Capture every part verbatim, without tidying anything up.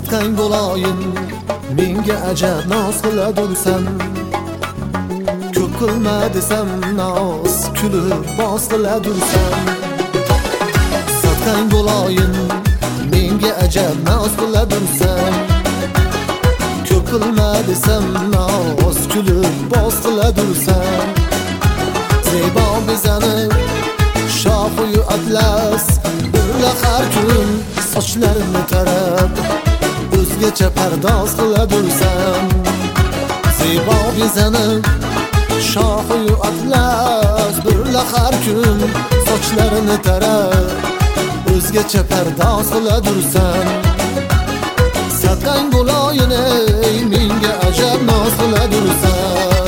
Satqang bo'layin, menga ajab noz qiladursan. Ko'p qilma desam noz, kulib boz qiladursan. Satqang bo'layin, menga ajab noz qiladursan. Ko'p qilma desam noz, kulib boz qiladursan. Zebo bezanib shoxu atlas, birla har kun sochlarimni tarab o'zgacha pardoz qiladursan. Zebo bezanib shoxu atlas, birla har kun sochlarini tarab o'zgacha pardoz qiladursan. Satqang bo'layin, ey menga ajab noz qiladursan.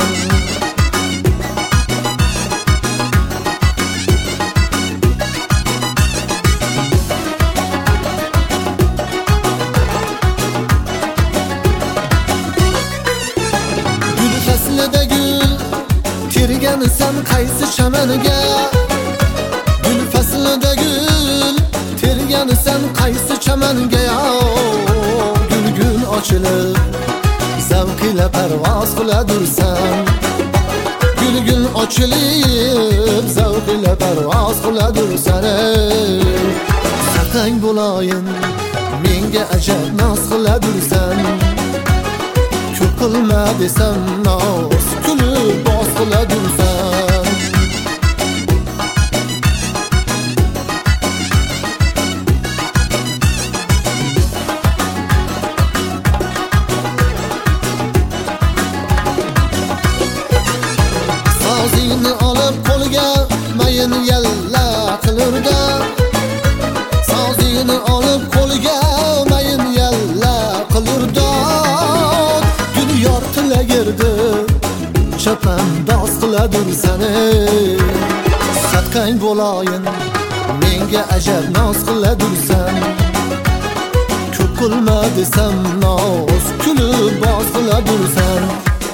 Faslida gul terganisan qaysi chamaniga? Gul faslida gul terganisan qaysi chamaniga? Gul gul ochilib zavq ila parvoz qiladursan. Gul gul ochilib zavq ila parvoz qiladursan. Satqang bo'layin, menga ajab noz qiladursan. Ko'p qilma desam noz, kulib boz qiladursan. Sozingni olib qo'liga mayin yalla qilurda. Sozingni olib qo'liga mayin yalla qilurda. Yortilagerdi chapandoz qiladursan. Satqang bo'layin, menga ajab noz qiladursan. Ko'p qilma desam noz, kulib boz qiladursan.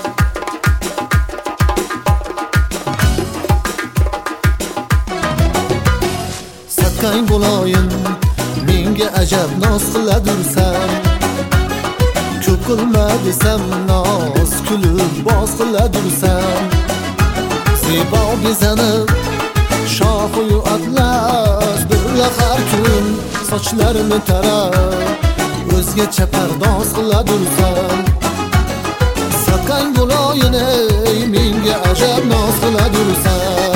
Satqang bo'layin, menga ajab noz qiladursan. Ko'p qilma desam noz, kulib boz qiladursan. Zebo bezanib shoxu atlas, birla har kun sochlarini tarab o'zgacha pardoz qiladursan. Satqang bo'layin, ey menga ajab noz qiladursan.